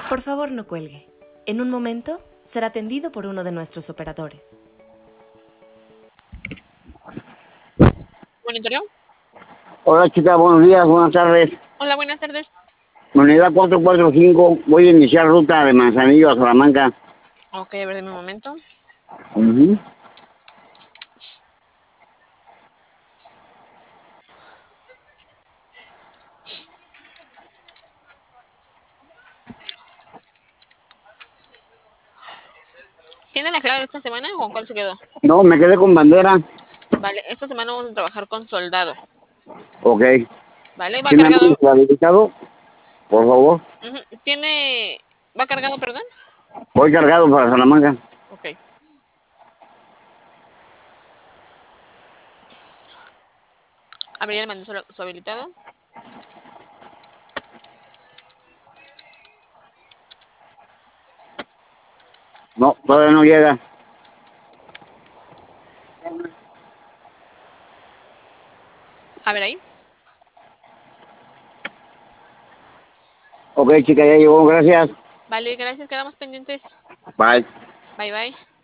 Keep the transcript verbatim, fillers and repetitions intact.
Por favor, no cuelgue. En un momento será atendido por uno de nuestros operadores. ¿Monitoreo? Hola chica, buenos días, buenas tardes. Hola, buenas tardes. Unidad cuatro cuatro cinco, voy a iniciar ruta de Manzanillo a Salamanca. Ok, a ver, deme un momento. Uh-huh. ¿Tiene la clave de esta semana o con cuál se quedó? No, me quedé con bandera. Vale, esta semana vamos a trabajar con soldado. Ok. Vale, va ¿Sí me cargado. han habilitado? Por favor. Uh-huh. ¿Tiene... ¿Va cargado, perdón? Voy cargado para Salamanca. Ok. A ver, ya le mandé su, su habilitado. No, todavía no llega. A ver ahí. Ok, chica, ya llegó, gracias. Vale, gracias, quedamos pendientes. Bye. Bye, bye.